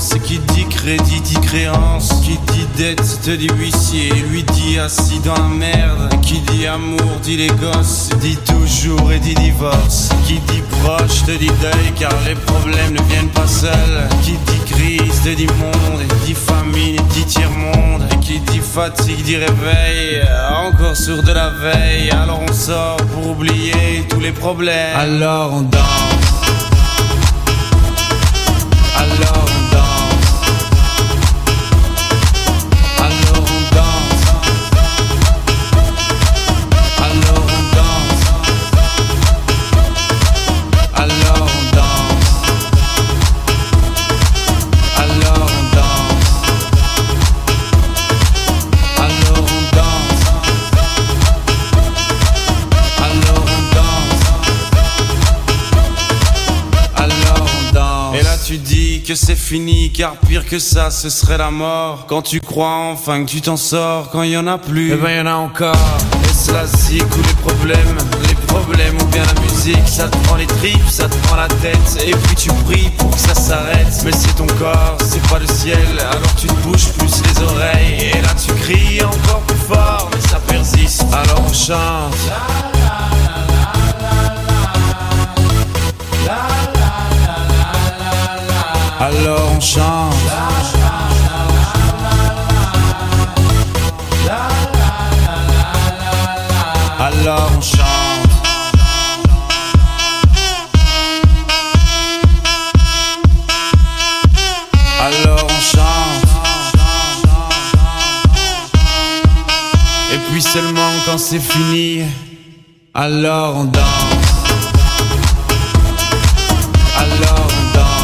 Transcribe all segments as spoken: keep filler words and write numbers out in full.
finance. Qui dit crédit dit créance. Qui dit dette te dit huissier. Lui dit assis dans la merde. Qui dit amour dit les gosses. Dit toujours et dit divorce. Qui dit proche te dit deuil car les problèmes ne viennent pas seuls. Qui dit crise te dit monde. Et dit famine dit tiers-monde. Et qui dit fatigue dit réveil. Encore sur de la veille. Alors on sort pour oublier tous les problèmes. Alors on danse. Alors on danse. Alors on danse. Alors on danse. Alors on danse. Alors on danse. Alors on danse. Alors on danse. Alors on danse. Et là tu dis que c'est fini, car pire que ça ce serait la mort. Quand tu crois enfin que tu t'en sors, quand il y en a plus, eh ben il y en a encore. Est-ce la zik ou les problèmes? Les problèmes ou bien la musique? Ça te prend les tripes, ça te prend la tête. Et puis tu pries pour que ça s'arrête. Mais c'est ton corps, c'est pas le ciel. Alors tu te bouges plus les oreilles. Et là tu cries encore plus fort, mais ça persiste. Alors on chante. Alors on chante. Alors on chante. Alors on chante. Et puis seulement quand c'est fini, alors on danse. Alors on danse.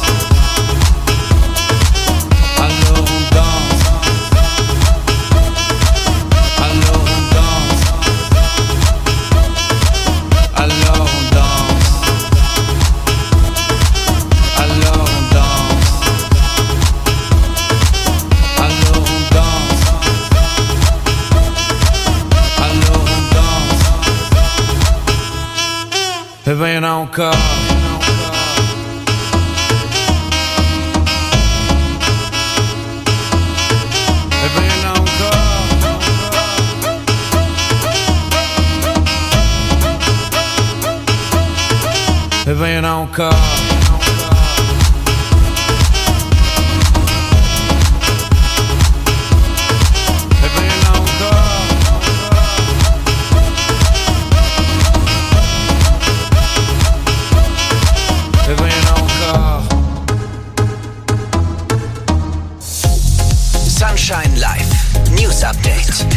Eh ben y'en a encore. Eh ben y'en a encore. Eh ben y'en a encore. Sunshine Live News Update.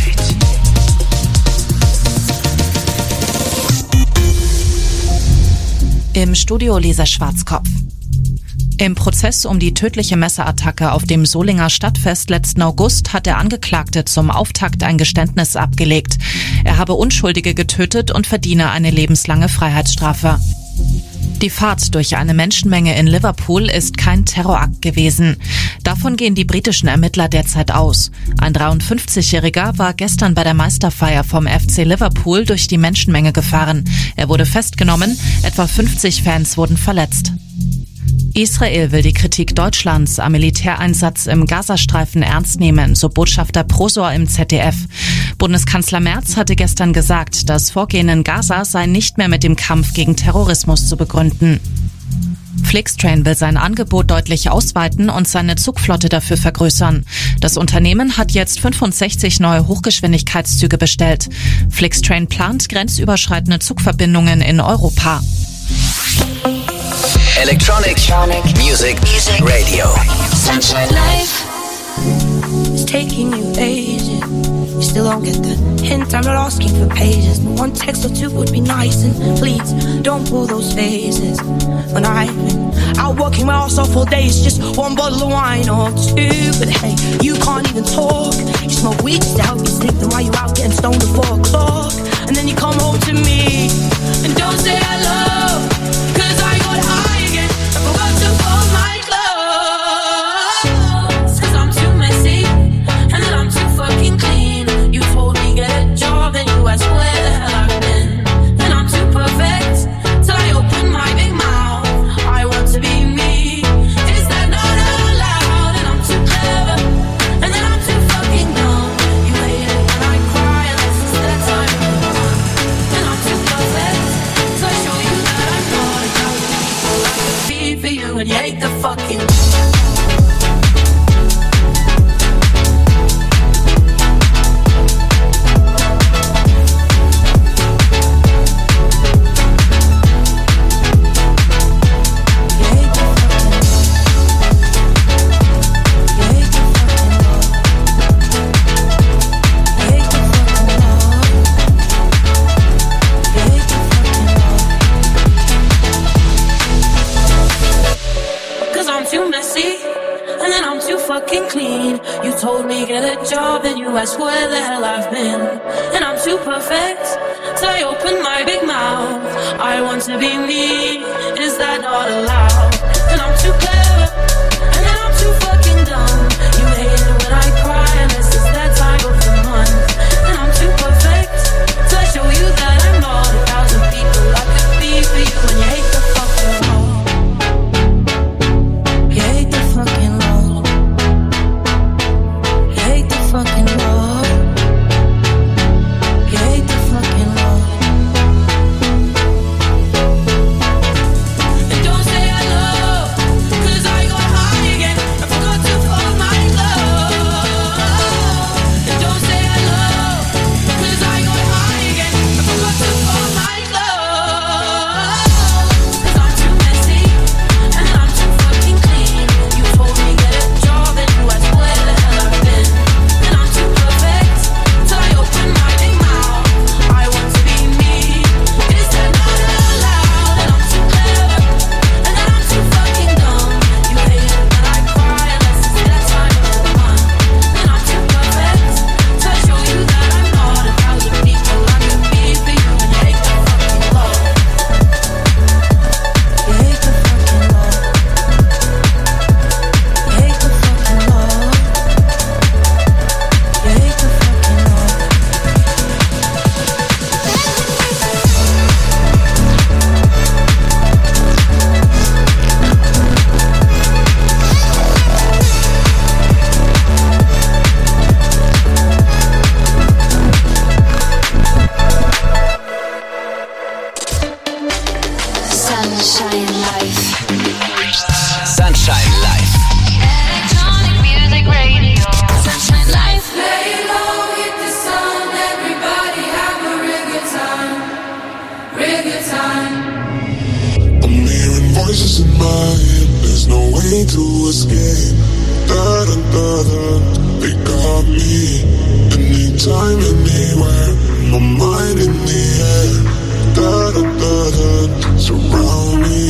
Im Studio Lisa Schwarzkopf. Im Prozess um die tödliche Messerattacke auf dem Solinger Stadtfest letzten August hat der Angeklagte zum Auftakt ein Geständnis abgelegt. Er habe Unschuldige getötet und verdiene eine lebenslange Freiheitsstrafe. Die Fahrt durch eine Menschenmenge in Liverpool ist kein Terrorakt gewesen. Davon gehen die britischen Ermittler derzeit aus. Ein dreiundfünfzigjähriger war gestern bei der Meisterfeier vom F C Liverpool durch die Menschenmenge gefahren. Er wurde festgenommen, etwa fünfzig Fans wurden verletzt. Israel will die Kritik Deutschlands am Militäreinsatz im Gazastreifen ernst nehmen, so Botschafter Prosor im Z D F. Bundeskanzler Merz hatte gestern gesagt, das Vorgehen in Gaza sei nicht mehr mit dem Kampf gegen Terrorismus zu begründen. Flixtrain will sein Angebot deutlich ausweiten und seine Zugflotte dafür vergrößern. Das Unternehmen hat jetzt fünfundsechzig neue Hochgeschwindigkeitszüge bestellt. Flixtrain plant grenzüberschreitende Zugverbindungen in Europa. Electronic, Electronic Music, Music Radio. Sunshine Life. It's taking you ages. You still don't get the hint. I'm not asking for pages. One text or two would be nice. And please don't pull those faces. When I've been out working my ass off all day, it's just one bottle of wine or two. But hey, you can't even talk. You smoke weed just to help you sleep. Then why you out getting stoned at four o'clock? And then you come home to me and don't say hello. Cause I got high again. I forgot to fold my clothes. Cause I'm too messy and then I'm too fucking clean. You told me get a job and you asked where the hell I've been. And I'm too perfect till I open my big mouth. I want to be me. Is that not allowed? and then I'm too fucking clean. You told me get a job, then you asked where the hell I've been. And I'm too perfect, so I open my big mouth. I want to be me, is that not allowed? And I'm too clever, and then I'm too fucking dumb. You hate it when I cry, unless it's that time of the month. And I'm too perfect, so I show you that I'm not a thousand people I could be for you. And you hate the fucking law. You hate the fucking law. You hate the fucking law. You hate the fucking law. And don't say I love, 'cause I got high again. I forgot to fold my glove. And don't say I love, 'cause I got high again. I forgot to fold my glove. 'Cause I'm too messy, and then I'm too fucking clean. You told me get a job, and you asked where the hell I've been. And I'm too perfect, so I open my big mouth. I want to be me, is that not allowed? And I'm too clever, and then I'm too fucking dumb. You hate it when I cry, unless it's that time of the month. And I'm too perfect, so I show you that I'm not a thousand people I could be for you. And you hate the fucking law. You hate the fucking law. You hate the fucking law. You hate the fucking law. Sunshine Life. Sunshine Life. Electronic music radio. Sunshine Life. Lay low, hit the sun, everybody have a real good time, real good time. I'm hearing voices in my head, there's no way to escape. Da da da da, they got me. Anytime, anywhere, my mind in the air. Da da da da, surround me.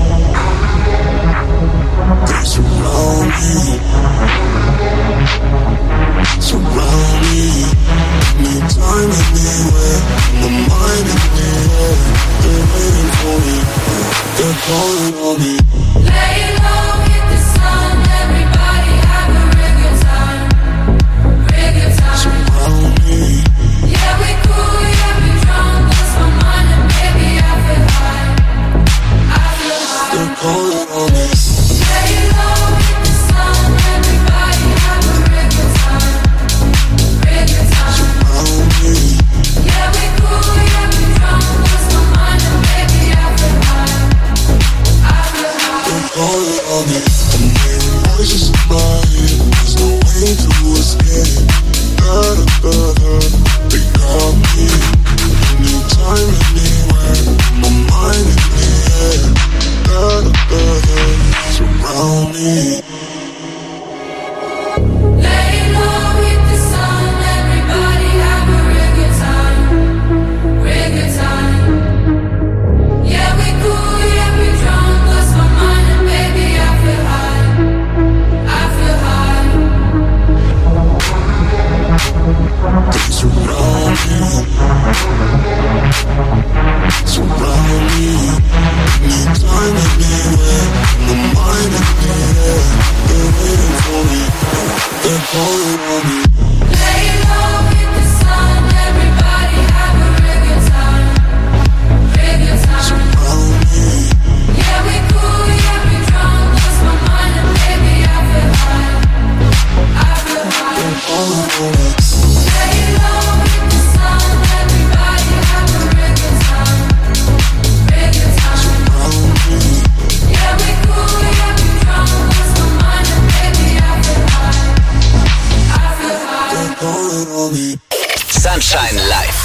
They surround me. Surround me. Anytime, anywhere, my mind in the air. They're waiting for me. They're calling on me. Lay low, hit the sun, everybody have a real good time, real good time. Surround me. Yeah, we cool, yeah, we drunk, lost my mind, and baby, I feel high, I feel high. They're calling on me. Lay low, hit the sun, everybody have a real good time, real good time. Surround me. Yeah, we cool, yeah, we drunk, lost my mind, and baby, I feel high, I feel high. They're calling on me. I'm hearing voices in my head. There's no way to escape. Da da da da. They got me. Anytime, anywhere. My mind in the air. Da da da da. Surround me. Lay low, hit the sun, everybody have a real good time, real good time. Yeah, we cool, yeah, we drunk, lost my mind, and baby, I feel high, I feel high. They surround me. Surround me. Anytime, anywhere. My mind in the air. They're waiting for me. They're calling on me. Lay low, hit the sun, everybody have a real good time, real good time. Surround me. Yeah, we cool, yeah, we drunk, lost my mind, and baby, I feel high, I feel high. They're calling on me. Lay low, hit the sun, everybody have a real good time, real good time. Surround me. Yeah, we cool, yeah, we drunk, lost my mind, and baby, I feel high, I feel high. They're calling on me. Sunshine Life.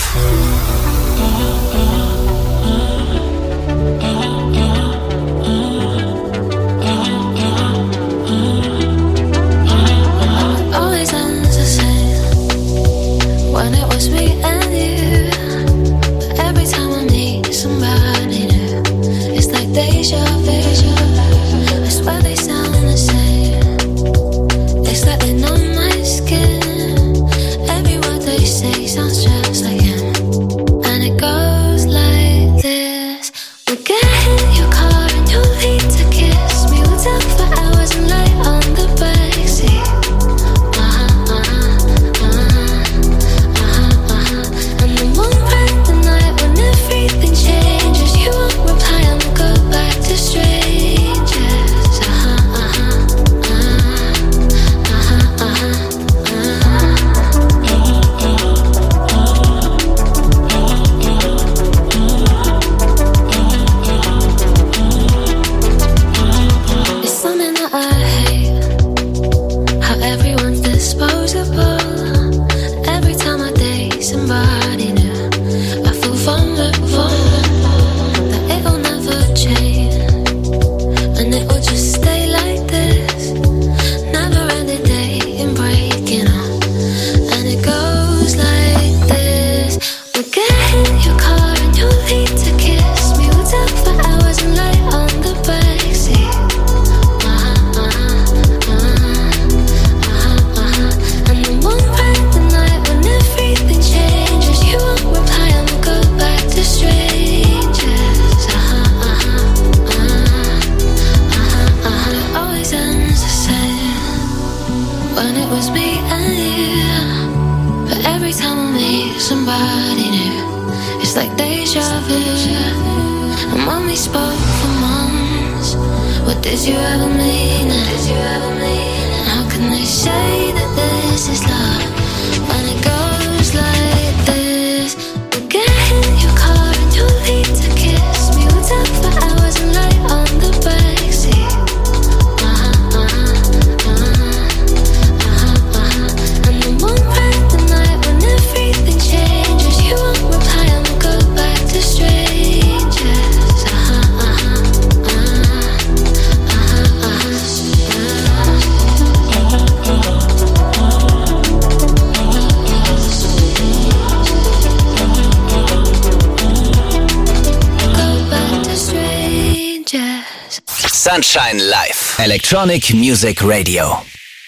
Always ends the same when it was me and you. But every time I meet somebody new, it's like deja vu. I swear they sound the same. when it was me and you. But every time I meet somebody new, it's like deja vu. And when we spoke for months, what did you ever mean? Did you ever mean? How can they say that this is love when it goes like this? We'll get in your car and you'll need to kiss me. We'll talk for hours and lie on the backseat. Uh-huh, uh-huh, uh-huh, uh-huh, uh-huh. And then one bright the night when everything changes, you won't reply and we'll go back to strangers. Uh-huh, uh-huh, uh-huh, uh-huh, go back to strangers. Sunshine Live. Electronic Music Radio.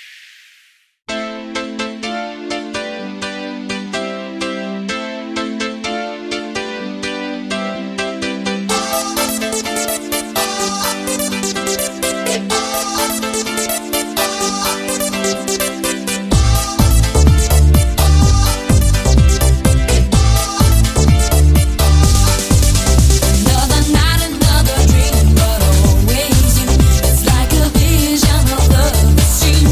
Another night, another dream, but always you. It's like a vision of love.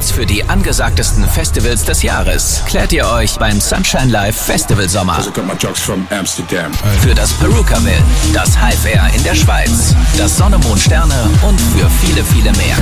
Tickets für die angesagtesten Festivals des Jahres klärt ihr euch beim Sunshine Live Festival Sommer. Für das Perukaville, das Hive Air in der Schweiz, das Sonne, Mond, Sterne und für viele, viele mehr.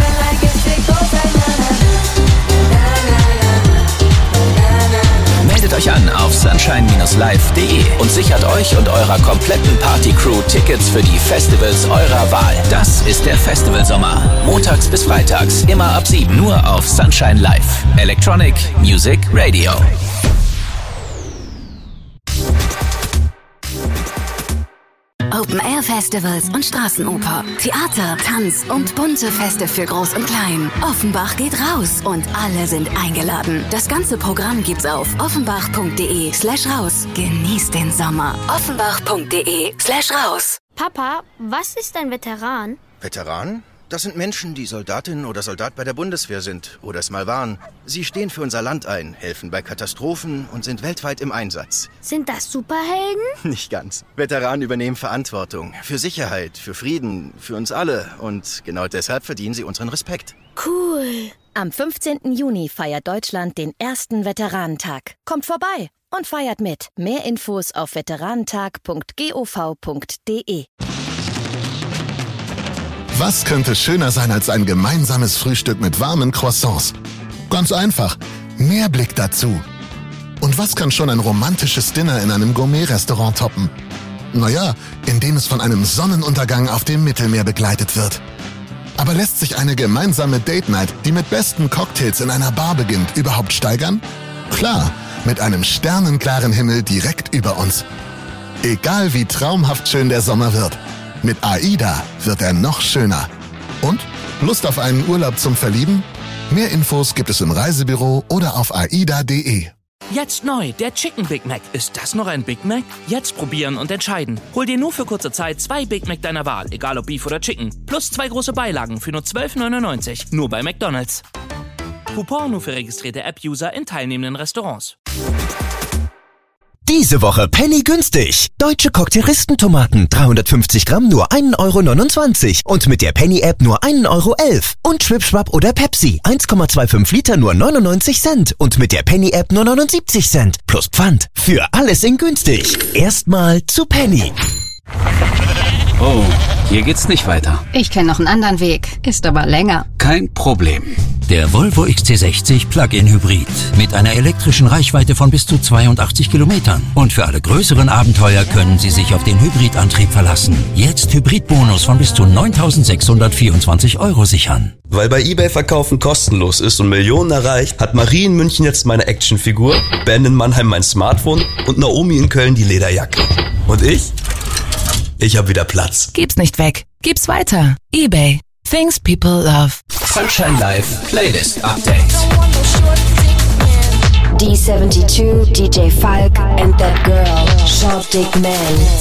Meldet euch an auf sunshine Bindestrich live punkt de und sichert euch und eurer kompletten Party-Crew Tickets für die Festivals eurer Wahl. Das ist der Festivalsommer. Montags bis freitags, immer ab sieben. Nur auf Sunshine Live. Electronic Music Radio. Open-Air-Festivals und Straßenoper, Theater, Tanz und bunte Feste für Groß und Klein. Offenbach geht raus und alle sind eingeladen. Das ganze Programm gibt's auf offenbach.de slash raus. Genießt den Sommer. offenbach.de slash raus. Papa, was ist ein Veteran? Veteran? Das sind Menschen, die Soldatin oder Soldat bei der Bundeswehr sind oder es mal waren. Sie stehen für unser Land ein, helfen bei Katastrophen und sind weltweit im Einsatz. Sind das Superhelden? Nicht ganz. Veteranen übernehmen Verantwortung für Sicherheit, für Frieden, für uns alle. Und genau deshalb verdienen sie unseren Respekt. Cool. Am fünfzehnten Juni feiert Deutschland den ersten Veteranentag. Kommt vorbei und feiert mit. Mehr Infos auf veteranentag punkt gov punkt de. Was könnte schöner sein als ein gemeinsames Frühstück mit warmen Croissants? Ganz einfach, mehr Blick dazu. Und was kann schon ein romantisches Dinner in einem Gourmet-Restaurant toppen? Naja, indem es von einem Sonnenuntergang auf dem Mittelmeer begleitet wird. Aber lässt sich eine gemeinsame Date-Night, die mit besten Cocktails in einer Bar beginnt, überhaupt steigern? Klar, mit einem sternenklaren Himmel direkt über uns. Egal wie traumhaft schön der Sommer wird. Mit AIDA wird er noch schöner. Und? Lust auf einen Urlaub zum Verlieben? Mehr Infos gibt es im Reisebüro oder auf aida punkt de. Jetzt neu, der Chicken Big Mac. Ist das noch ein Big Mac? Jetzt probieren und entscheiden. Hol dir nur für kurze Zeit zwei Big Mac deiner Wahl, egal ob Beef oder Chicken. Plus zwei große Beilagen für nur zwölf neunundneunzig. Nur bei McDonald's. Coupon nur für registrierte App-User in teilnehmenden Restaurants. Diese Woche Penny günstig. Deutsche Cocktailistentomaten dreihundertfünfzig Gramm nur ein Euro neunundzwanzig und mit der Penny-App nur ein Euro elf. Und Schwipschwapp oder Pepsi eins Komma fünfundzwanzig Liter nur neunundneunzig Cent und mit der Penny-App nur neunundsiebzig Cent. Plus Pfand. Für alles in günstig. Erstmal zu Penny. Oh, hier geht's nicht weiter. Ich kenne noch einen anderen Weg, ist aber länger. Kein Problem. Der Volvo X C sechzig Plug-in Hybrid mit einer elektrischen Reichweite von bis zu zweiundachtzig Kilometern. Und für alle größeren Abenteuer können Sie sich auf den Hybridantrieb verlassen. Jetzt Hybridbonus von bis zu neuntausendsechshundertvierundzwanzig Euro sichern. Weil bei eBay Verkaufen kostenlos ist und Millionen erreicht, hat Marie in München jetzt meine Actionfigur, Ben in Mannheim mein Smartphone und Naomi in Köln die Lederjacke. Und ich? Ich hab wieder Platz. Gib's nicht weg. Gib's weiter. eBay. Things people love. Sunshine Live Playlist Update. D seventy-two, D J Falk and that girl, Short Dick Man.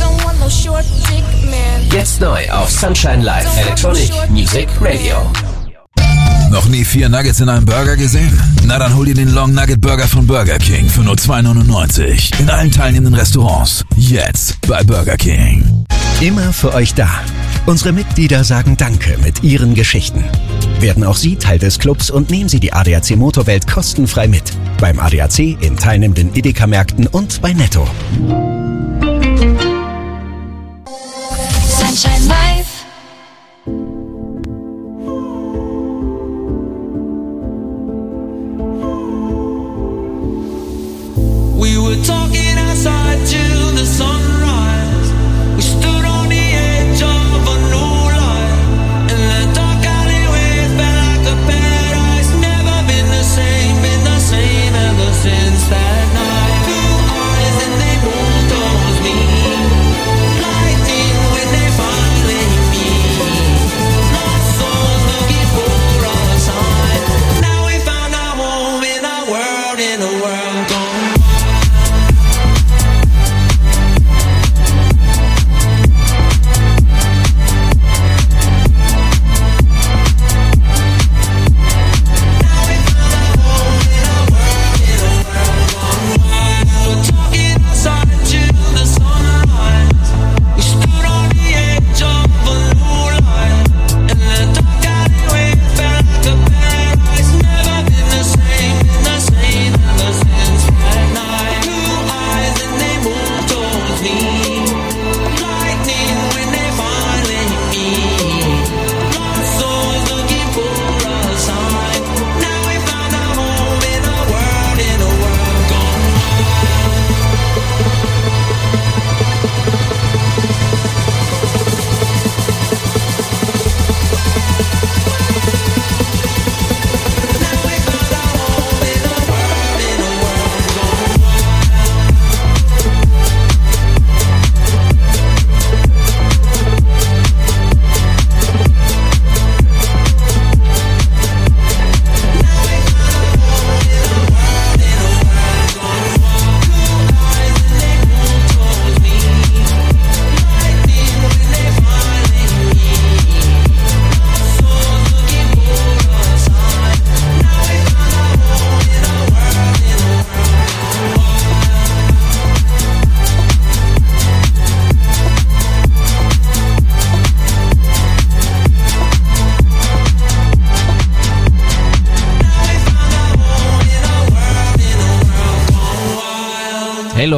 Jetzt neu auf Sunshine Live Electronic Music Radio. Noch nie vier Nuggets in einem Burger gesehen? Na dann hol dir den Long Nugget Burger von Burger King für nur zwei neunundneunzig. In allen teilnehmenden Restaurants. Jetzt bei Burger King. Immer für euch da. Unsere Mitglieder sagen Danke mit ihren Geschichten. Werden auch Sie Teil des Clubs und nehmen Sie die A D A C Motorwelt kostenfrai mit. Beim A D A C, in teilnehmenden Edeka-Märkten und bei Netto. Sunshine Live. We were talking outside till the sunrise. We stood on the edge of a new life. And the dark alleyway felt like a paradise. Never been the same, been the same ever since that night. Two eyes and they moved towards me. Lightning when they finally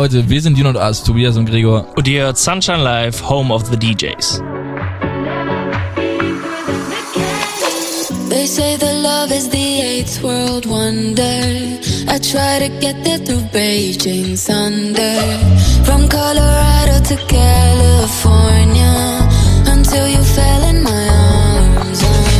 Leute, wir sind Dino und Us, Tobias und Gregor. Und ihr hört Sunshine Live, Home of the D Js. They say that love is the eighth world wonder. I try to get there through Beijing thunder. From Colorado to California, until you fell in my arms.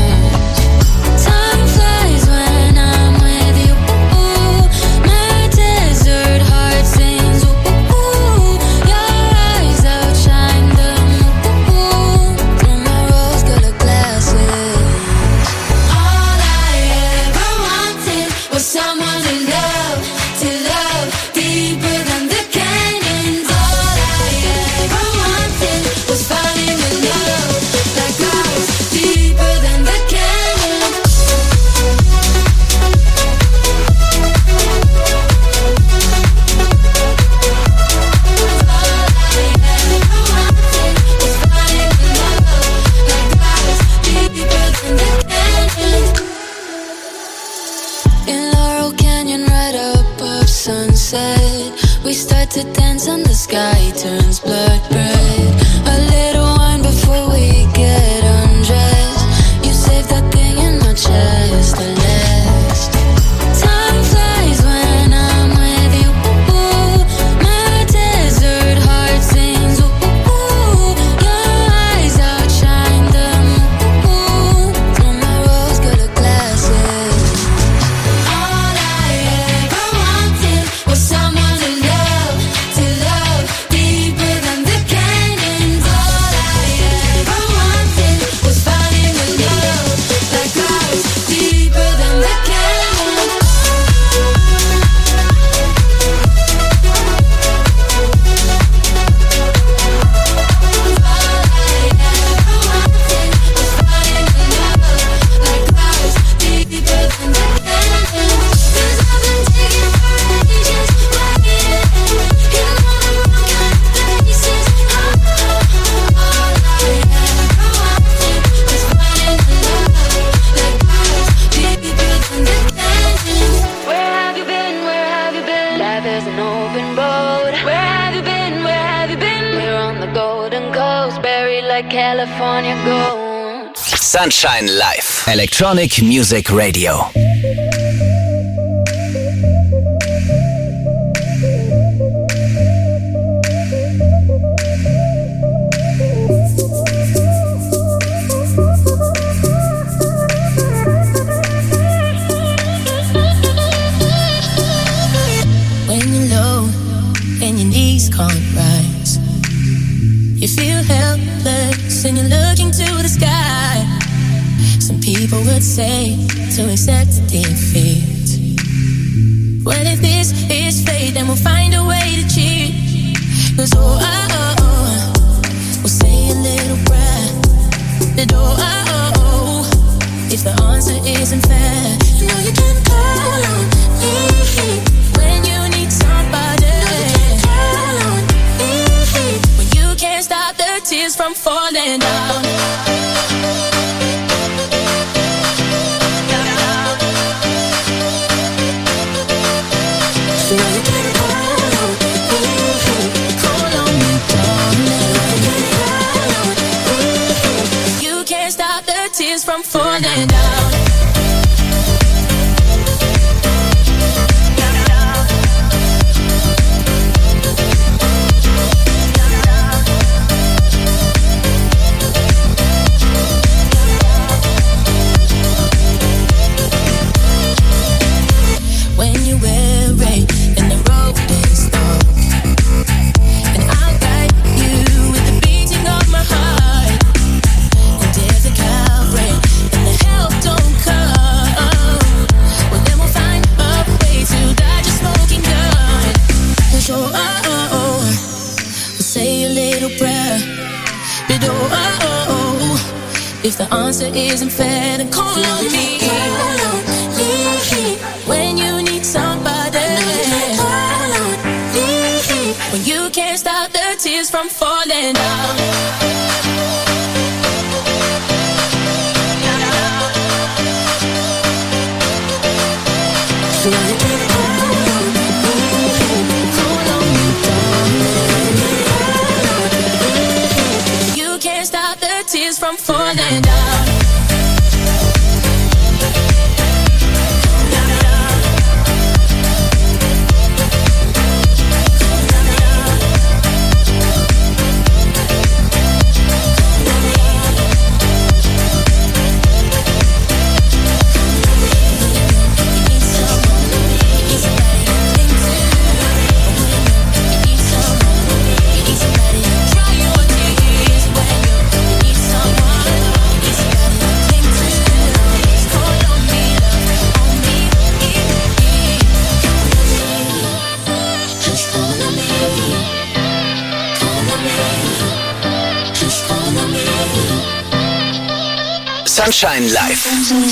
Time flies when I'm with you. My desert heart sings. Your eyes outshine them through my rose-colored glasses. All I ever wanted was someone to love, to love deeper than the canyons. All I ever wanted was falling in love like ours, deeper than the canyons. All I ever wanted was falling in love like ours, deeper than the canyons. In Laurel Canyon, right above sunset, we start to dance and the sky turns blood red. A little wine before we get undressed. You save that thing in my chest, the last. Time flies when I'm with you. My desert heart sings. Your eyes outshine them through my rose-colored glasses. All I ever wanted was someone to love, to love deeper than the canyons. All I ever wanted was falling in love like ours, deeper than the canyons. Where have you been? Where have you been? Life is an open boat. Where have you been? Where have you been? We're on the Golden Coast, buried like California gold. Sunshine Live. Electronic Music Radio. When you're low and your knees can't rise, you feel helpless and you're looking to the sky. Some people would say to accept defeat. Well, if this is fate, then we'll find a way to cheat. 'Cause oh, oh, oh, oh, we'll say a little prayer. The door, oh, oh, oh, if the answer isn't fair, you know you can call on me when you need somebody. Call on me when you can't stop the tears from falling down. So you can call on me, call on me, darling. Call on me. You can't stop the tears from falling down. When you're weary and the road is dark, and I'll guide you with the beating of my heart. And if the Calvary and the help don't come, well then we'll find a way to dodge a smoking gun. So oh, oh, oh, we'll say a little prayer. But oh, oh, oh, if the answer isn't fair, then call on me. When you need somebody, when you can't stop the tears from falling down. So you can call on me, call on me, us from falling down. Sunshine Live.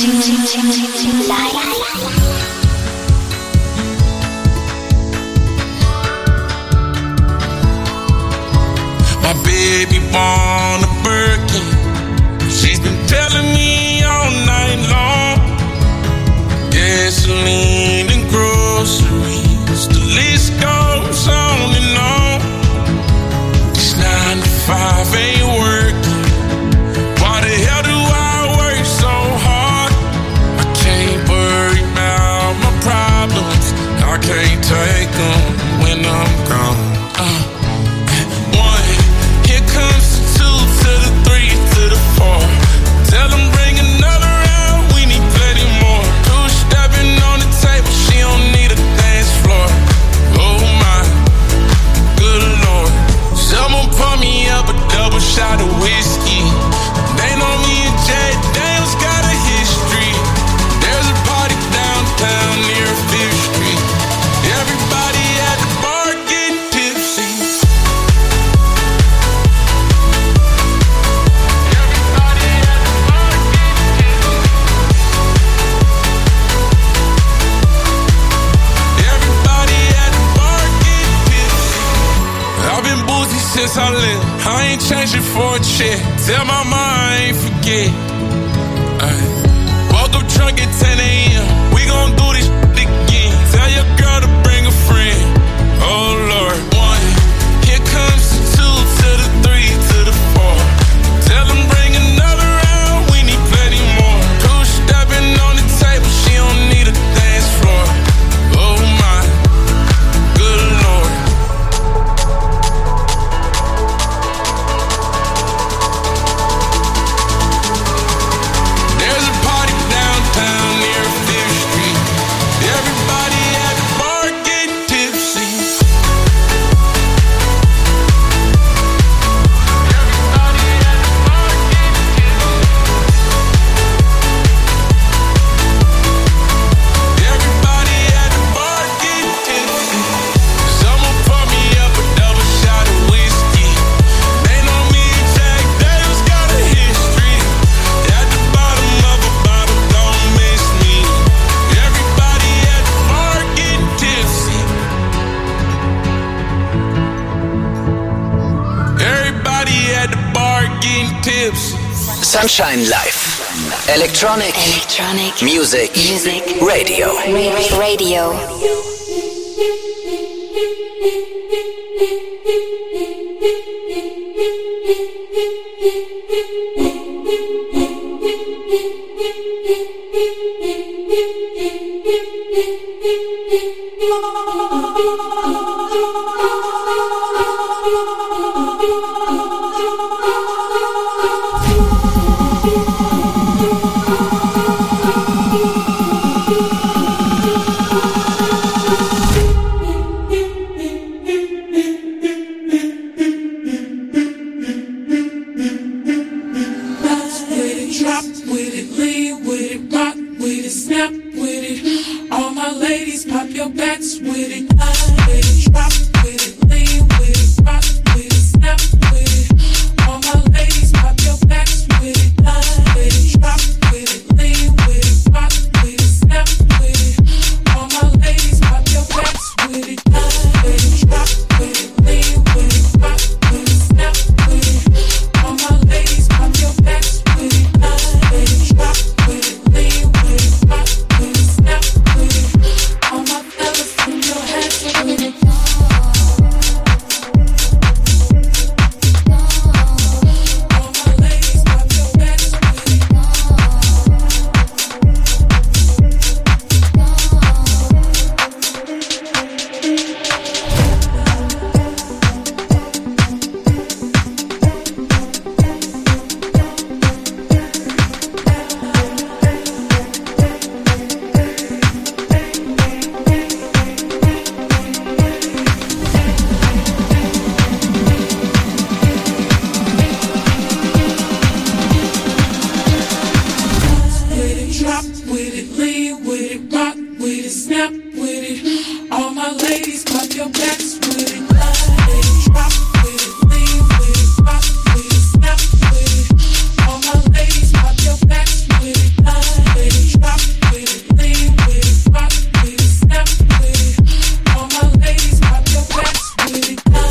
My baby born a Birkin. She's been telling me all night long. Gasoline and groceries, the list goes on and on. This nine to five ain't working. Why the hell do I work so hard? I can't worry about my problems. I can't take them when I'm gone. Uh, one, here comes the two to the three to the four. Tell them bring another round, we need plenty more. Two stepping on the table, she don't need a dance floor. Oh my, good lord. Someone pour me up a double shot of whiskey. They know me and Jay Daniels got a history. There's a party downtown near Fifth Street. Everybody at the bar getting tipsy. Everybody at the bar getting tipsy. Everybody at the bar getting tipsy. I've been boozy since I left. I ain't changing for a check. Tell my mom I ain't forget. Ay. Woke up drunk at ten a.m. We gon' do this shit again. Tell your girl to bring a friend. Oh Lord. One, here comes the two to the three to the four. Tell them bring another round, we need plenty more. Two stepping on the table, she don't need a dance floor. Oh my, good lord. There's a party downtown near Fifth Street. Everybody at the bar getting tipsy. Everybody at the bar getting tipsy. Everybody at the bar getting tipsy. Someone pour me up a double shot of whiskey. They know me and Jack Daniels got a history. At the bottom of a bottle, don't miss me. Everybody at the bar getting tipsy. Everybody at the bar getting tipsy. Sunshine Live. Electronic, Electronic Music, Music Radio. Radio. Bounce with it, drop with it, lean with it, rock with it, snap with it. All my ladies, pop your backs with it. Bounce with it, drop with it, lean with it, rock with it.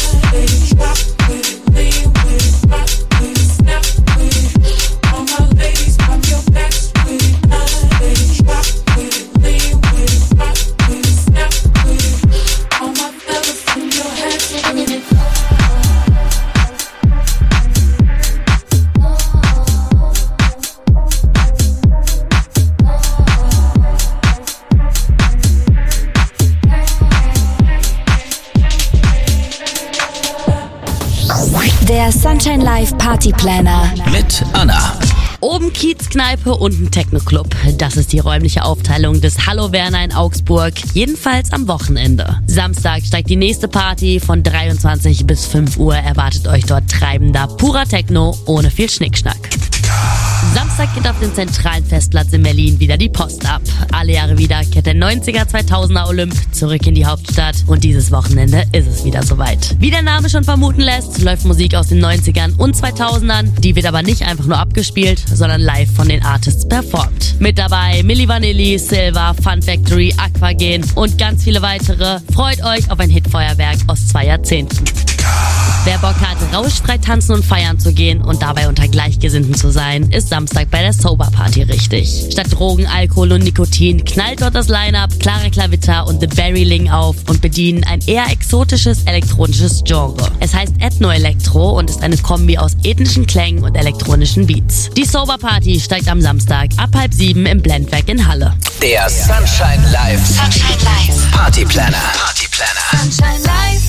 Der Sunshine Live Party Planner mit Anna. Oben Kiezkneipe, unten Techno-Club. Das ist die räumliche Aufteilung des Hallo Werner in Augsburg. Jedenfalls am Wochenende. Samstag steigt die nächste Party. Von dreiundzwanzig bis fünf Uhr erwartet euch dort treibender, purer Techno ohne viel Schnickschnack. Samstag geht auf dem zentralen Festplatz in Berlin wieder die Post ab. Alle Jahre wieder kehrt der neunziger zweitausender Olymp zurück in die Hauptstadt und dieses Wochenende ist es wieder soweit. Wie der Name schon vermuten lässt, läuft Musik aus den neunzigern und zweitausendern. Die wird aber nicht einfach nur abgespielt, sondern live von den Artists performt. Mit dabei Milli Vanilli, Silva, Fun Factory, Aquagen und ganz viele weitere. Freut euch auf ein Hitfeuerwerk aus zwei Jahrzehnten. Wer Bock hat, rauschfrei tanzen und feiern zu gehen und dabei unter Gleichgesinnten zu sein, ist Samstag bei der Sober Party richtig. Statt Drogen, Alkohol und Nikotin knallt dort das Line-Up Clara Klavitta und The Berryling auf und bedienen ein eher exotisches elektronisches Genre. Es heißt Ethno-Elektro und ist eine Kombi aus ethnischen Klängen und elektronischen Beats. Die Sober Party steigt am Samstag ab halb sieben im Blendwerk in Halle. Der Sunshine Live Sunshine Live Party Planner. Party Planner. Sunshine Live.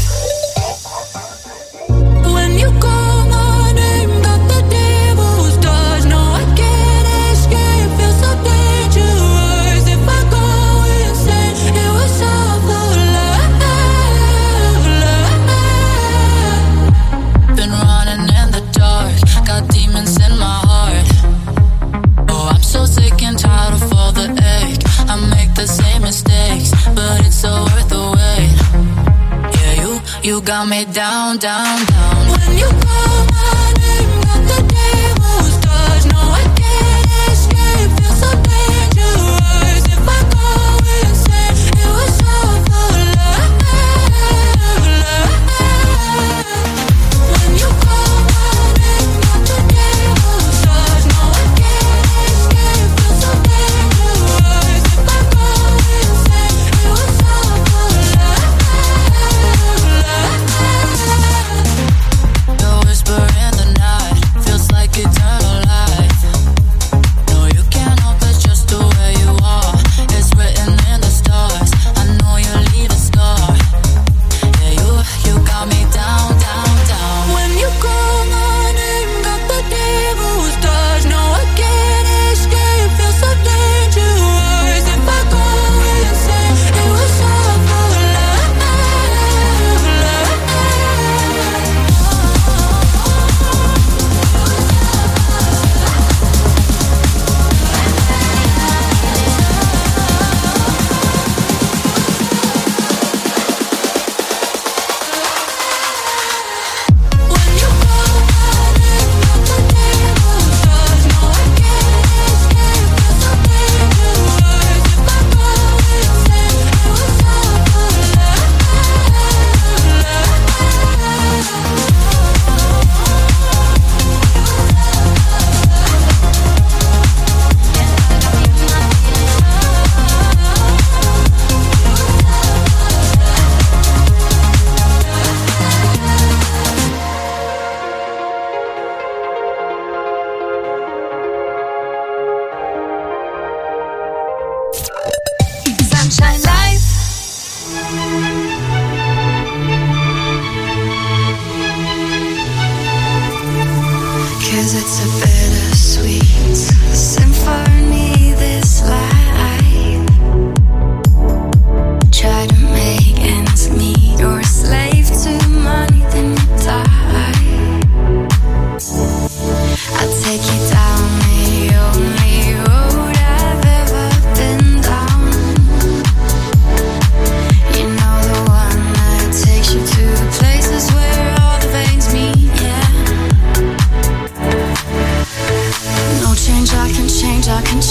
When you call my name, got the devil's touch. No, I can't escape. Feel so dangerous. If I go insane, it was all for love. Been running in the dark, got demons in my heart. Oh, I'm so sick and tired of all the ache. I make the same mistakes, but it's so worth the wait. Yeah, you, you got me down, down, down. When you call my name, got the devil's touch. No, I can't escape. Feel so dangerous. If I go insane, it was all for love. When you call my name, got the devil's touch. No, I can't escape. Feel so dangerous. If I go insane, it was all for love. The whisper in the night feels like eternal life. No, you can't help it, just the way you are. It's written in the stars. I know you leave a scar. Yeah, you, you got me down, down, down. When you call my name, got the devil's touch. No, I can't escape. Feel so dangerous. If I go insane, it was all for love. Sunshine Life. Cause it's a bittersweet symphony, this life. Try to make ends meet. You're a slave to money, then you die. I'll take you down the only road I've ever been down. You know, the one that takes you to places where all the veins meet, yeah. No change, I can change, I can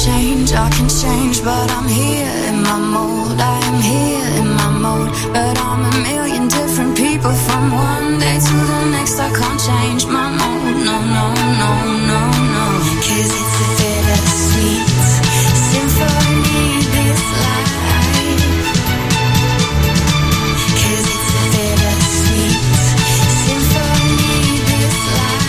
day to the next, I can't change my mood. No, no, no, no, no. 'Cause it's a bittersweet symphony, this life. 'Cause it's a bittersweet symphony, this life.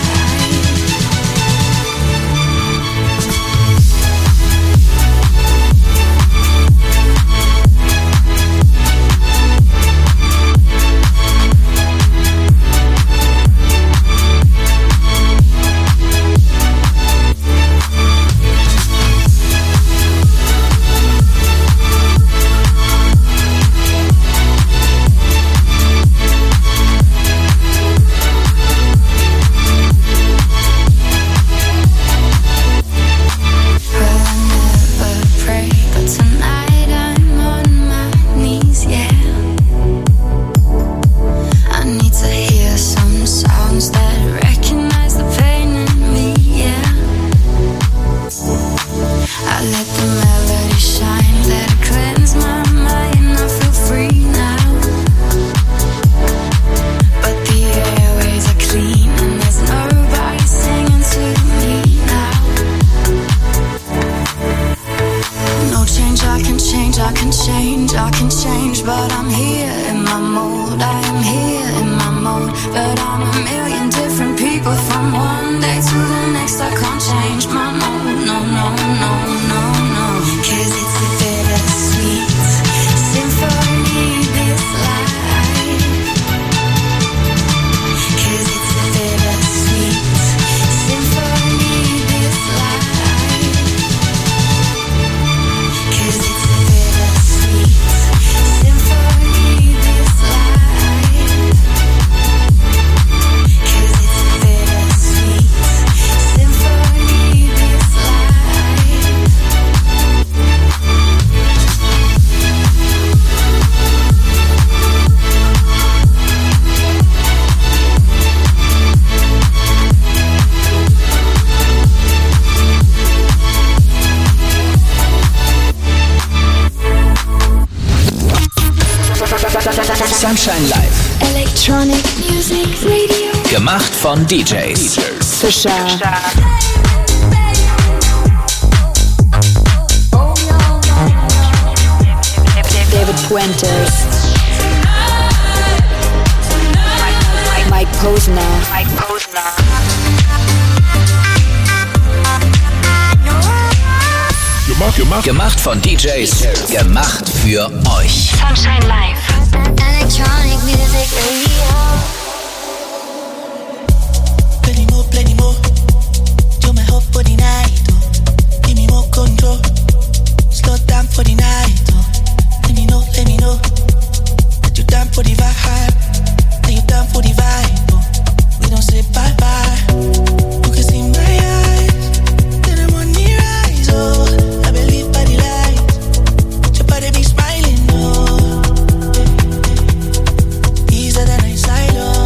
Sunshine Live. Electronic Music Radio. Gemacht von D Js. Fischer. David Puentes. Mike Posner. Mike Posner. Gemacht, gemacht. Gemacht von D Js. Gemacht für euch. Sunshine Live. Electronic Music Radio. Plenty more, plenty more. Do my hope for the night. Oh. Give me more control. Slow down for the night. Oh. Let me know, let me know. That you down for the vibe. That you down for the vibe. Oh. We don't say bye bye. You can see my eyes. Then I'm on the rise. Oh, I believe by the light. Your body be smiling. Oh. Easier than I silo.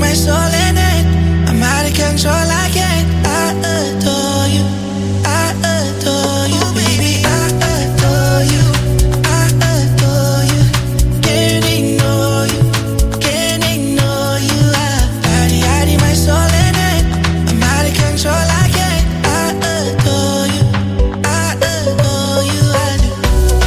my soul in it. I'm out of control, I can't. I adore you, I adore you, baby, I adore you, I adore you. Can't ignore you, can't ignore you. I body, body, my soul in it. I'm out of control, I can't. I adore you, I adore you, I do.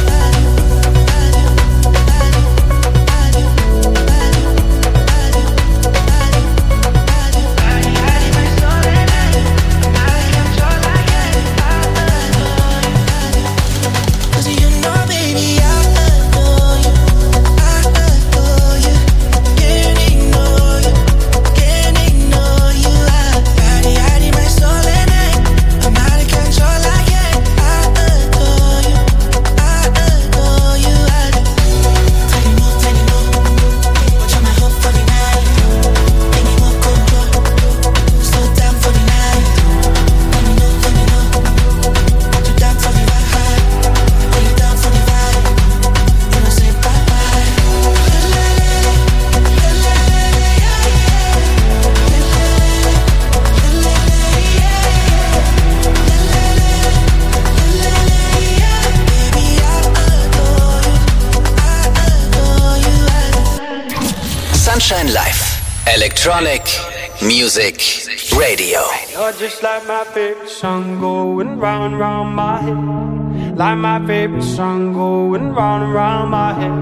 Sunshine Live. Electronic Music Radio. You're just like my favorite song going round and round my head. Like my favorite song going round and round my head.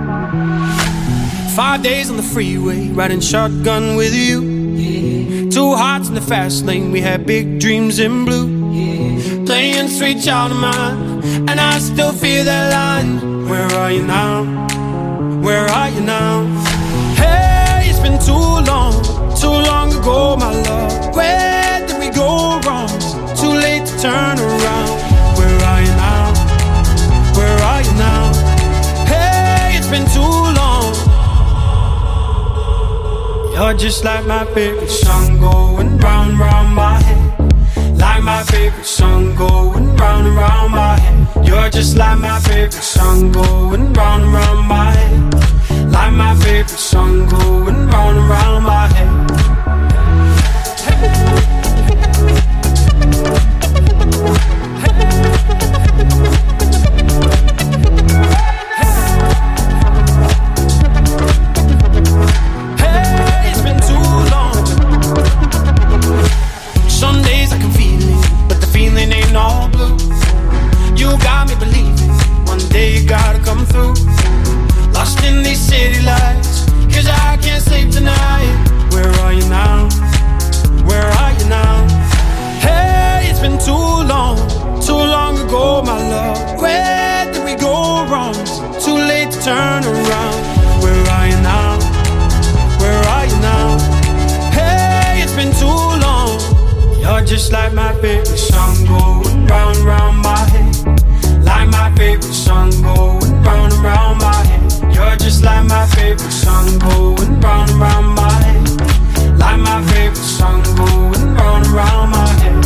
Five days on the freeway, riding shotgun with you. Yeah. Two hearts in the fast lane, we had big dreams in blue. Yeah. Playing sweet child of mine, and I still feel that line. Where are you now? Where are you now? Hey, it's been too long, too long ago, my love. Where did we go wrong? Too late to turn around. Where are you now? Where are you now? Hey, it's been too long. You're just like my favorite song going round, round my head. Like my favorite song going round and round my head. You're just like my favorite song going round and round my head. Like my favorite song going round and round my head. Hey, it's been too long. Some days I can feel it, but the feeling ain't all blue. You got me believing one day you gotta come through. Lost in these city lights, cause I can't sleep tonight. Where are you now? Where are you now? Hey, it's been too long, too long ago, my love. Where did we go wrong? Too late to turn around. Where are you now? Where are you now? Hey, it's been too long. You're just like my favorite song going round, round my head. Like my favorite song going round and round my head. You're just like my favorite song going round and round my head. Like my favorite song going round and round my head.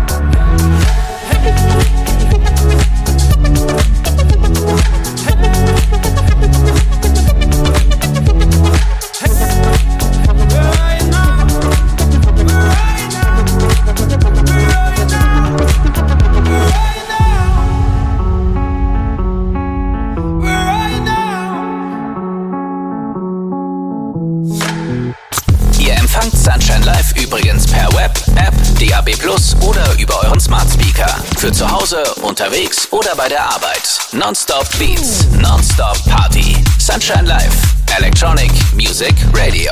Sunshine Live übrigens per Web, App, D A B plus oder über euren Smart Speaker. Für zu Hause, unterwegs oder bei der Arbeit. Nonstop Beats, Nonstop Party. Sunshine Live. Electronic Music Radio.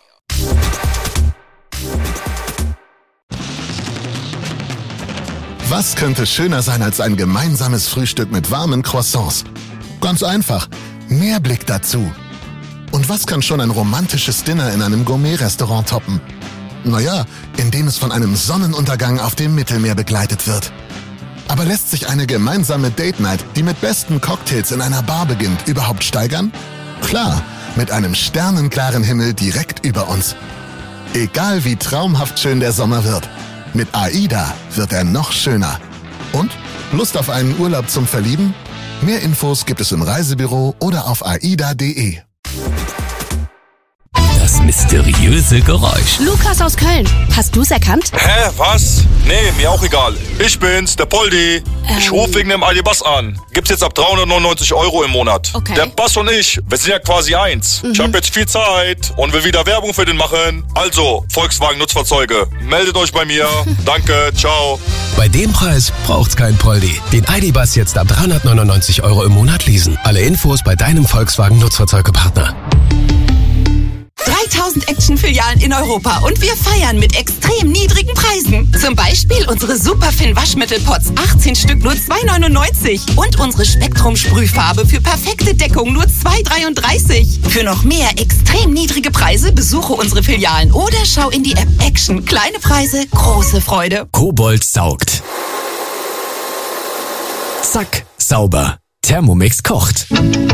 Was könnte schöner sein als ein gemeinsames Frühstück mit warmen Croissants? Ganz einfach. Mehr Blick dazu. Und was kann schon ein romantisches Dinner in einem Gourmet-Restaurant toppen? Naja, indem es von einem Sonnenuntergang auf dem Mittelmeer begleitet wird. Aber lässt sich eine gemeinsame Date-Night, die mit besten Cocktails in einer Bar beginnt, überhaupt steigern? Klar, mit einem sternenklaren Himmel direkt über uns. Egal wie traumhaft schön der Sommer wird, mit AIDA wird er noch schöner. Und? Lust auf einen Urlaub zum Verlieben? Mehr Infos gibt es im Reisebüro oder auf aida punkt de. Das mysteriöse Geräusch. Lukas aus Köln. Hast du's erkannt? Hä, was? Nee, mir auch egal. Ich bin's, der Poldi. Ähm. Ich rufe wegen dem Aldi Bass an. Gibt's jetzt ab dreihundertneunundneunzig Euro im Monat. Okay. Der Bass und ich, wir sind ja quasi eins. Mhm. Ich habe jetzt viel Zeit und will wieder Werbung für den machen. Also, Volkswagen Nutzfahrzeuge, meldet euch bei mir. Danke, ciao. Bei dem Preis braucht's kein Poldi. Den Aldi Bass jetzt ab dreihundertneunundneunzig Euro im Monat leasen. Alle Infos bei deinem Volkswagen Nutzfahrzeugepartner. dreitausend Action-Filialen in Europa und wir feiern mit extrem niedrigen Preisen. Zum Beispiel unsere Superfin Waschmittelpots, achtzehn Stück nur zwei neunundneunzig und unsere Spektrum Sprühfarbe für perfekte Deckung nur zwei dreiunddreißig. Für noch mehr extrem niedrige Preise besuche unsere Filialen oder schau in die App Action. Kleine Preise, große Freude. Kobold saugt. Zack, sauber. Thermomix kocht.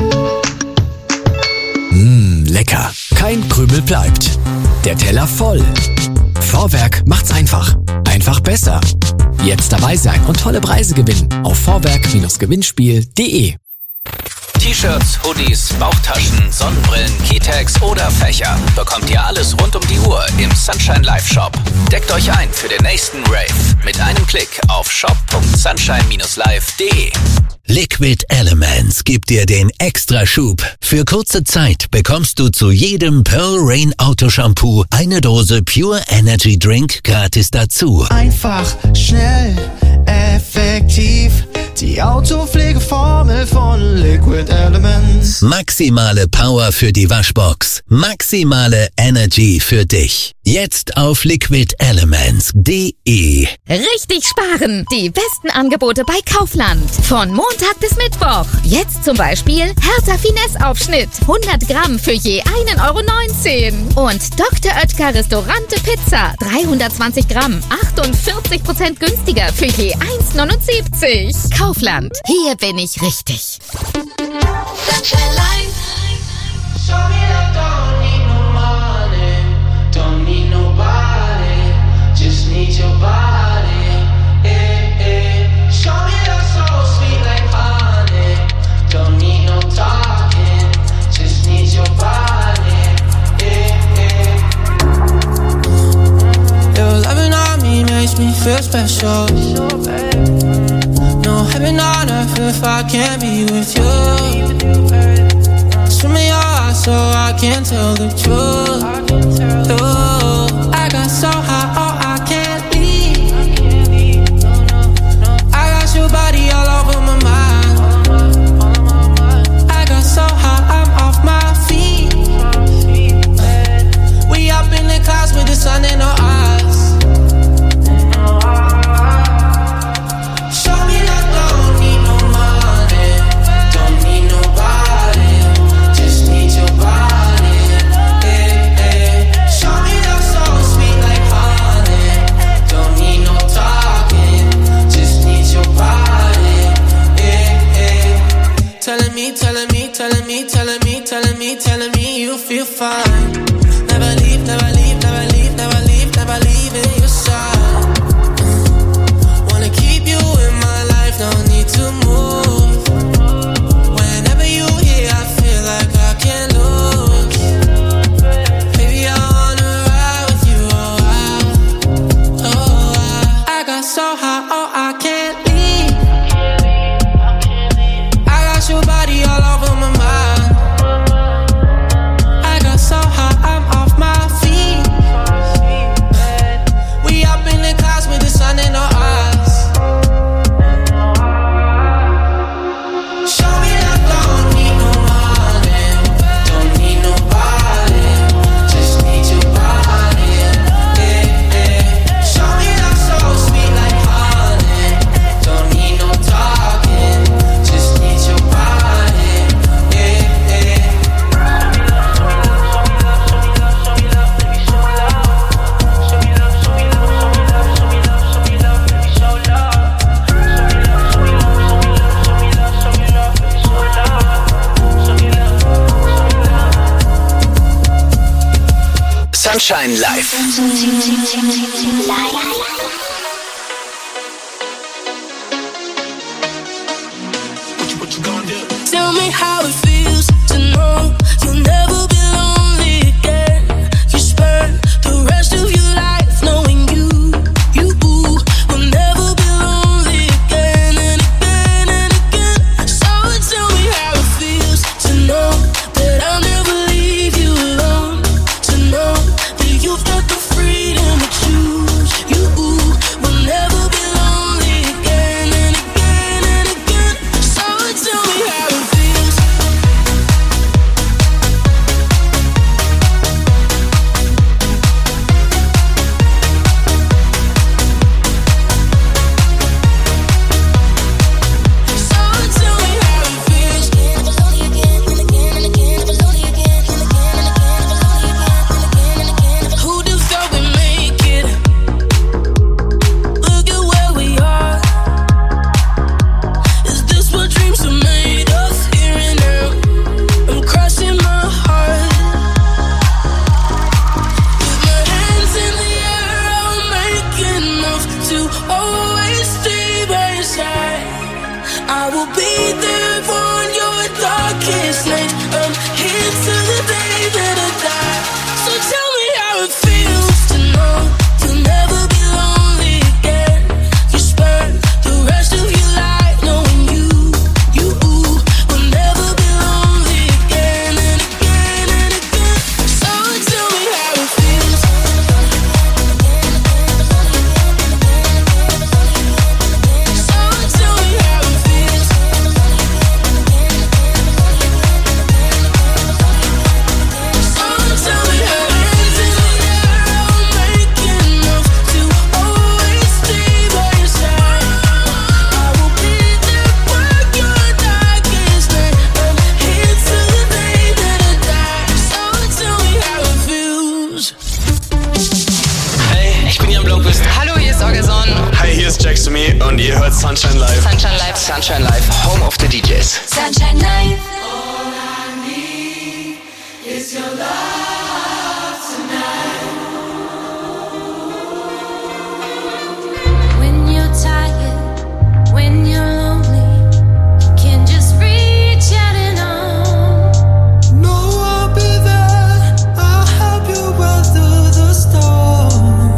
Mmh, lecker. Kein Krümel bleibt. Der Teller voll. Vorwerk macht's einfach. Einfach besser. Jetzt dabei sein und tolle Preise gewinnen auf vorwerk Gewinnspiel punkt de. T-Shirts, Hoodies, Bauchtaschen, Sonnenbrillen, Keytags oder Fächer. Bekommt ihr alles rund um die Uhr im Sunshine Live Shop. Deckt euch ein für den nächsten Rave mit einem Klick auf shop punkt sunshine live punkt de. Liquid Elements gibt dir den Extraschub. Für kurze Zeit bekommst du zu jedem Pearl Rain Autoshampoo eine Dose Pure Energy Drink gratis dazu. Einfach, schnell, effektiv. Die Autopflegeformel von Liquid Elements. Maximale Power für die Waschbox. Maximale Energy für dich. Jetzt auf liquid elements punkt de. Richtig sparen. Die besten Angebote bei Kaufland. Von Montag bis Mittwoch. Jetzt zum Beispiel Hertha Finesse Aufschnitt. hundert Gramm für je ein Euro neunzehn. Und Doktor Oetker Restaurante Pizza. dreihundertzwanzig Gramm. achtundvierzig Prozent günstiger für je eins neunundsiebzig. Kaufland. Hier bin ich richtig. Sunshine Life. Show me that don't need no money, don't need nobody, just need your body. Eh, eh. Show me that so sweet like honey, don't need no talking, just need your body. Eh, eh. Your loving on me makes me feel special. No heaven on earth if I can't be with you. Swim in your eyes so I can tell the truth. Ooh, I got so high, oh I can't leave. I got your body all over my mind. I got so high, I'm off my feet. We up in the clouds with the sun in our eyes. Telling me, telling me, telling me, telling me, telling me, telling me you feel fine. Never leave, never leave, never leave, never leave, never leave in your side. Wanna keep you in my life, no need to move. Whenever you here, I feel like I can't lose. Baby, I wanna ride with you, oh I, oh I. I got so high, oh I can't leave. Your body all over my mind. I got so high, I'm off my feet. We up in the clouds with the sun in our eyes. Show me that don't need no money, don't need nobody, just need your body. Eh, eh. Show me that so sweet like honey, don't need no talking, just need your body. Sunshine Live. Tell me how it feels to know you'll never be lonely again. Jax to me und ihr hört Sunshine Live. Sunshine Live. Sunshine Live, Home of the D Js. Sunshine Live. All I need is your love tonight. When you're tired, when you're lonely, you can just reach out and on. No, I'll be there. I'll help you weather the storm.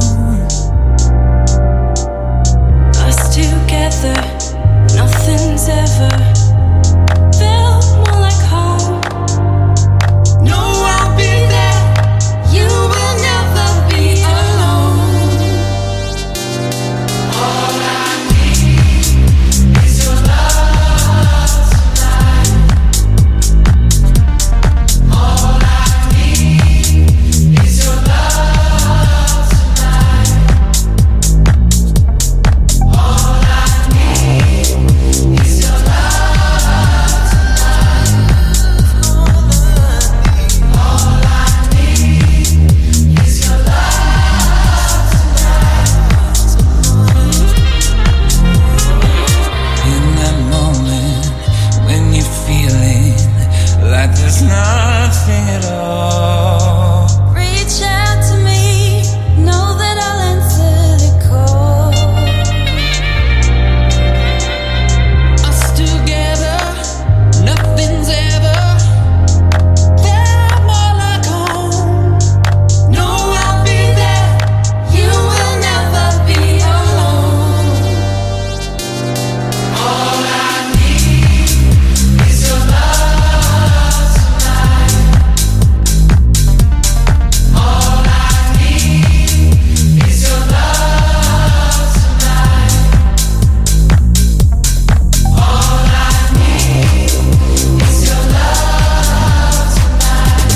Us together, nothing's ever felt more like home. No, I'll be there. You will never be alone. All I need is your love tonight. All I need is your love tonight. All I need is your love tonight. All I need is your In that moment when you're feeling like there's nothing at all. Reach out to me, know that I'll answer the call. Us together, nothing's ever felt more like home. No, I'll be there. You will never be alone. All I need is your love tonight. All I need is your love tonight. All I need is your love tonight.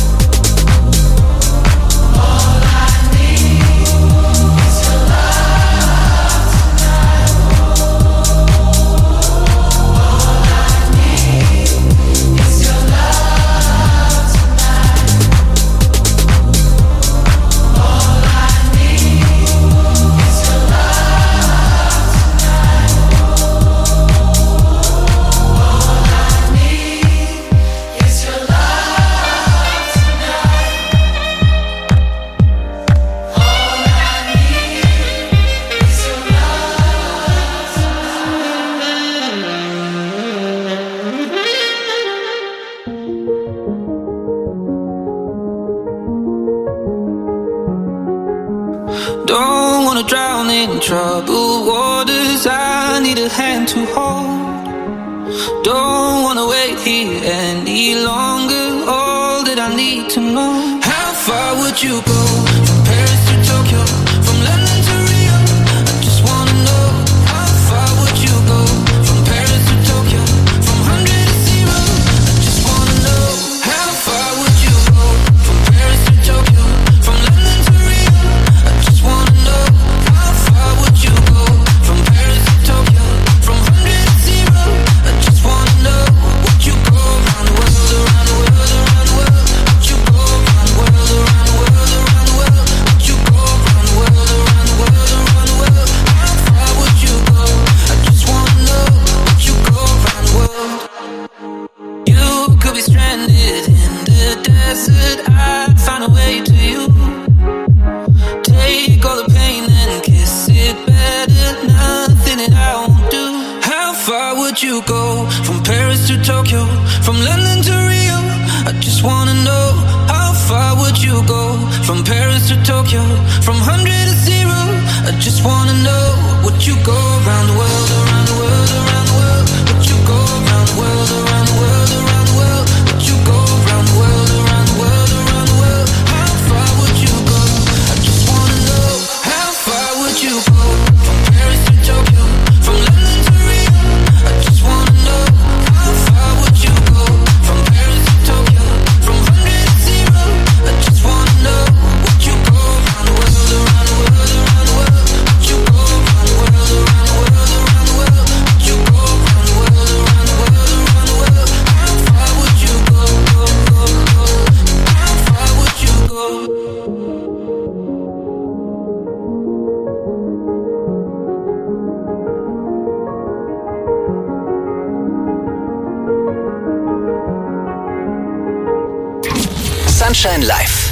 All I need is your love is your love tonight. All I need is your love tonight. All I need is your love tonight. All I need is your Don't wanna drown in troubled waters. I need a hand to hold. Don't wanna wait here any longer. All that I need to know. How far would you go? From Paris to Tokyo, from London to Rio. I just wanna know. How far would you go? From Paris to Tokyo, from hundred to zero. I just wanna know. How far would you go? From Paris to Tokyo, from London to Rio. I just wanna know. How far would you go? From Paris to Tokyo, from hundred to zero. I just wanna know. Would you go around the world, around the world, around the world? Would you go around the world, around the world, around the world? Would you go around the world, around the world, around the world? How far would you go? I just wanna know. Would you go around the world? You could be stranded in the desert. I'd find a way to you. Take all the pain and kiss it better. Nothing that I won't do. How far would you go? From Paris to Tokyo, from London to Rio. I just wanna know. How far would you go? From Paris to Tokyo, from hundred to zero. I just wanna know. Would you go around the world, around the world, around the world? Would you go around the world, around the world, around the world? Would you go around the world, around the world, around the world? How far would you go? I just wanna know. How far would you go? From Paris to Tokyo, from London to Rio. I just wanna know. How far would you go? From Paris to Tokyo, from hundred to zero. I just wanna know. Would you go around the world, around the world, around the world? Would you go around the world, around Sunshine Live.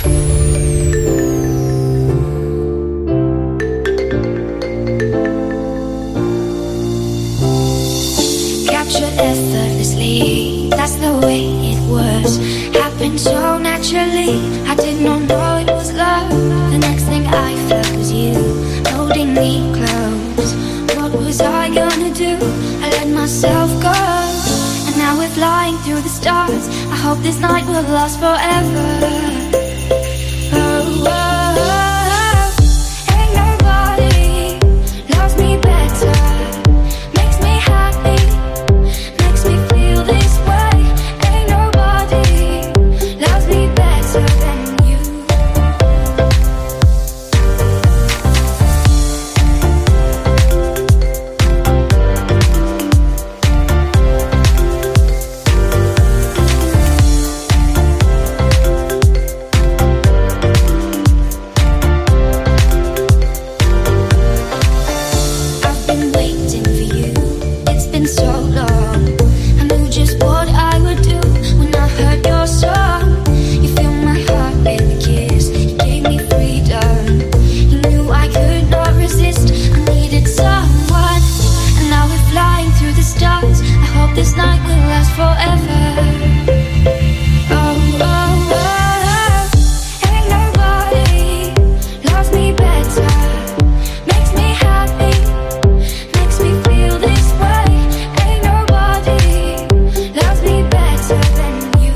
Captured effortlessly, that's the way it was. Happened so naturally, I did not know it was love. The next thing I felt was you, holding me close. What was I gonna do? I let myself go. And now we're flying through the stars. I hope this night will last forever. Oh, oh, oh. Ain't nobody loves me better. Makes me happy, makes me feel this way. Ain't nobody loves me better than you. I've been waiting for you, it's been so long. I knew just what I would do when I heard your song. You filled my heart with a kiss, you gave me freedom. You knew I could not resist, I needed someone. And now we're flying through the stars. I hope this night will last forever. Oh, oh, oh. Ain't nobody loves me better. Makes me happy, makes me feel this way. Ain't nobody loves me better than you.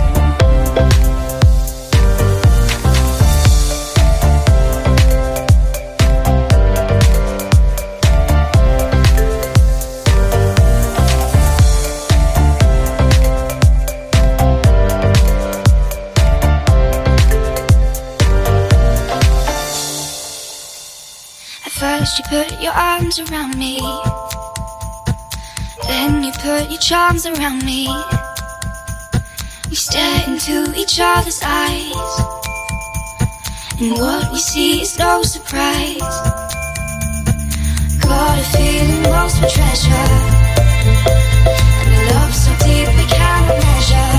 At first you put your arms around me, then you put your charms around me. We stare into each other's eyes, and what we see is no surprise. Got a feeling lost for treasure, and a love so deep we cannot measure.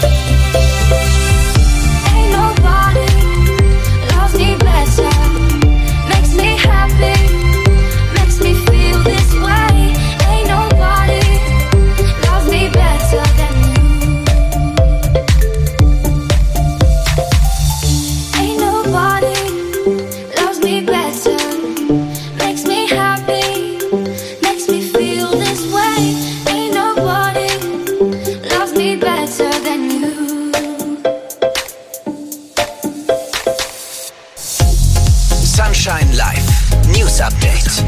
Ain't nobody loves me better. Makes me happy, makes me feel this way. Ain't nobody loves me better than you. Ain't nobody loves me better. Makes me happy, makes me feel this way. Ain't nobody loves me better than you. Sunshine Live. News Update.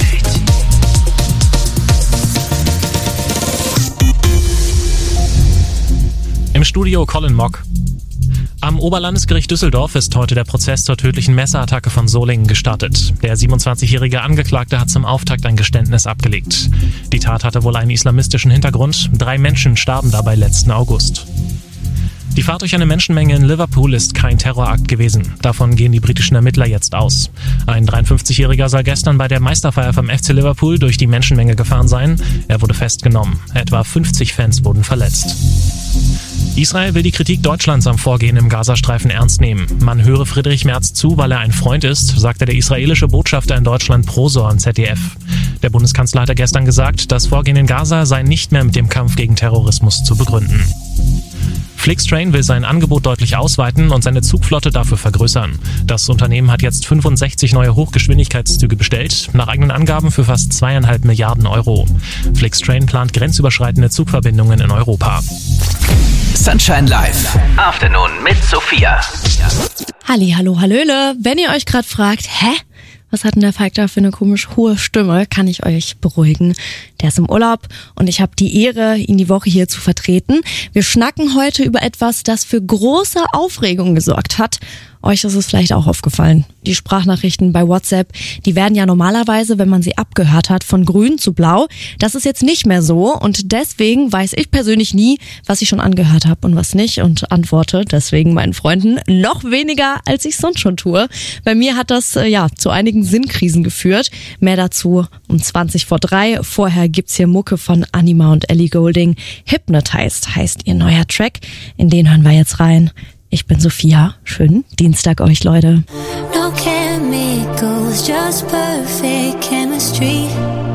Im Studio Colin Mock. Am Oberlandesgericht Düsseldorf ist heute der Prozess zur tödlichen Messerattacke von Solingen gestartet. Der siebenundzwanzigjährige Angeklagte hat zum Auftakt ein Geständnis abgelegt. Die Tat hatte wohl einen islamistischen Hintergrund. Drei Menschen starben dabei letzten August. Die Fahrt durch eine Menschenmenge in Liverpool ist kein Terrorakt gewesen. Davon gehen die britischen Ermittler jetzt aus. Ein dreiundfünfzigjähriger soll gestern bei der Meisterfeier vom F C Liverpool durch die Menschenmenge gefahren sein. Er wurde festgenommen. Etwa fünfzig Fans wurden verletzt. Israel will die Kritik Deutschlands am Vorgehen im Gazastreifen ernst nehmen. Man höre Friedrich Merz zu, weil er ein Freund ist, sagte der israelische Botschafter in Deutschland Prosor am Z D F. Der Bundeskanzler hatte gestern gesagt, das Vorgehen in Gaza sei nicht mehr mit dem Kampf gegen Terrorismus zu begründen. Flixtrain will sein Angebot deutlich ausweiten und seine Zugflotte dafür vergrößern. Das Unternehmen hat jetzt fünfundsechzig neue Hochgeschwindigkeitszüge bestellt, nach eigenen Angaben für fast zweieinhalb Milliarden Euro. Flixtrain plant grenzüberschreitende Zugverbindungen in Europa. Sunshine Live. Afternoon mit Sophia. Halli, hallo, hallöle. Wenn ihr euch gerade fragt, hä? Was hat denn der Falk da für eine komisch hohe Stimme? Kann ich euch beruhigen. Der ist im Urlaub und ich habe die Ehre, ihn die Woche hier zu vertreten. Wir schnacken heute über etwas, das für große Aufregung gesorgt hat. Euch ist es vielleicht auch aufgefallen. Die Sprachnachrichten bei WhatsApp, die werden ja normalerweise, wenn man sie abgehört hat, von grün zu blau. Das ist jetzt nicht mehr so und deswegen weiß ich persönlich nie, was ich schon angehört habe und was nicht und antworte deswegen meinen Freunden noch weniger, als ich sonst schon tue. Bei mir hat das äh, ja zu einigen Sinnkrisen geführt. Mehr dazu um zwanzig vor drei. Vorher gibt's hier Mucke von Anima und Ellie Goulding. Hypnotized heißt ihr neuer Track. In den hören wir jetzt rein. Ich bin Sophia. Schönen Dienstag euch, Leute. No chemicals, just perfect chemistry.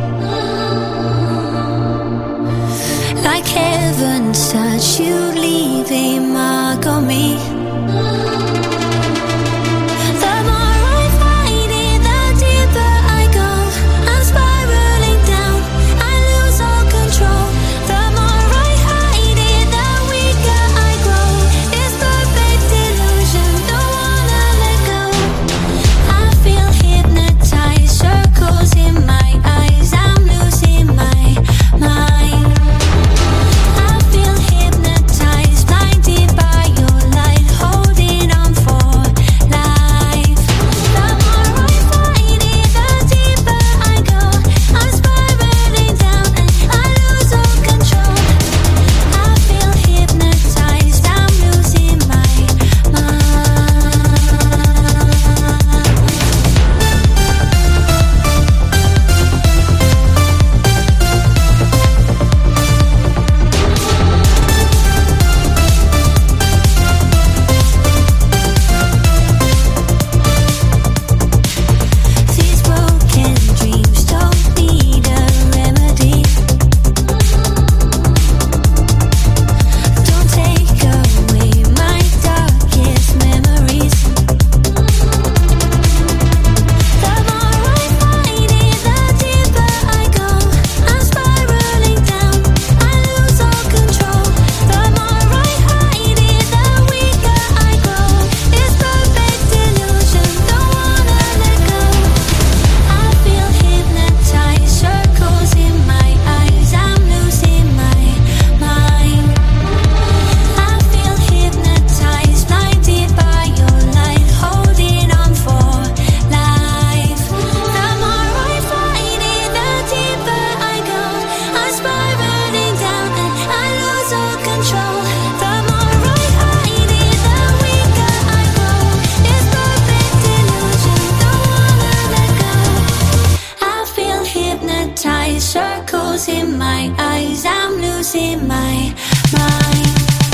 Like heaven's touch, you leave a mark on me. The more I fight it, the deeper I go. I'm spiraling down, I lose all control. The more I hide it, the weaker I grow. It's perfect illusion, don't wanna let go. I feel hypnotized, circles in my eyes. I'm losing my mind. I feel hypnotized, blinded by your light, holding on for life. The more I fight it, the deeper I go. I'm spiraling down and I lose all control. I feel hypnotized, I'm losing my mind. These broken dreams don't need a remedy. Don't take away my darkest memories. The more I fight it, the deeper I go. I'm spiraling down, I lose all control. The more I hide it, the weaker I grow. It's perfect illusion, don't wanna let go. I feel hypnotized, circles in my eyes. I'm losing my mind. I feel hypnotized, blinded by your light, holding on for life. The more I fight it, the deeper I go. I'm spiraling down and I lose all control. The more I hide it, the weaker I grow. It's perfect illusion, don't wanna let go. I feel hypnotized, circles in my eyes. I'm losing my mind.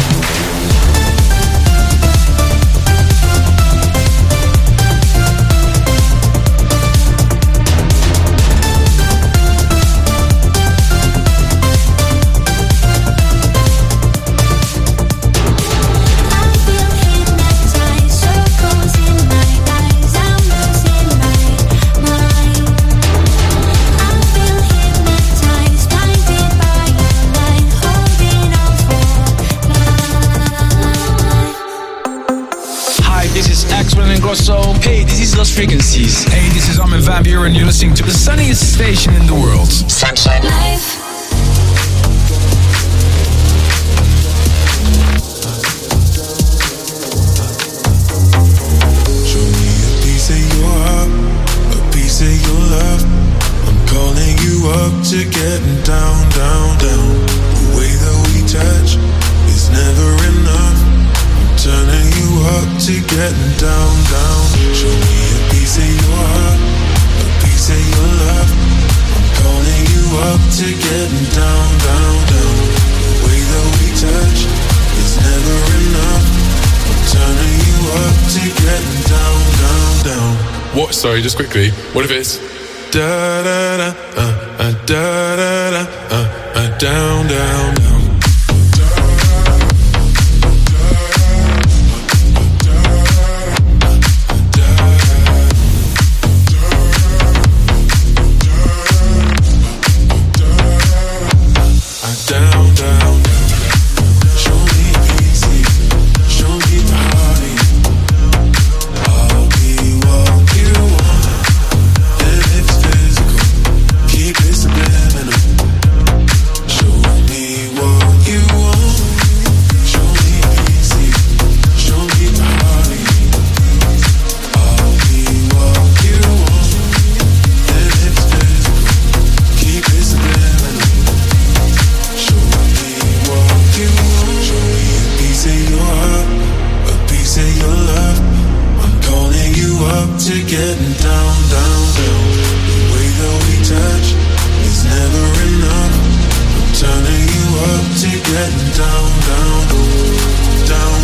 Circles in my eyes, I'm losing my mind. I feel hypnotized, blinded by your light, holding on for life. Hi, this is Axel and Grosso. Hey, this is Lost Frequencies. Hey, this is Armin van Buuren and you're listening to the sunniest station in the world. Sunshine Life. Show me a piece of your heart, a piece of your love. I'm calling you up to getting down, down, down. The way that we touch is never enough. I'm turning you up to getting down, down. Show me a piece of your heart, a piece of your love. I'm calling you up to getting down, down, down. The way that we touch is never enough. I'm turning you up to getting down, down, down. What? Sorry, just quickly. What if it's Da da da, uh, uh, da da da, uh, uh, down, down, down. Down, down, down. Show me easy, show me body. I'll be what you want, and it's physical. Keep it subliminal. Show me what you want. Show me easy, show me body. I'll be what you want, and it's physical. Keep it subliminal. Show me what you want. Show me a piece of your heart, a piece of your love. I'm calling you up to getting down, down, down. The way that we touch is never enough. I'm turning you up to getting down, down, down.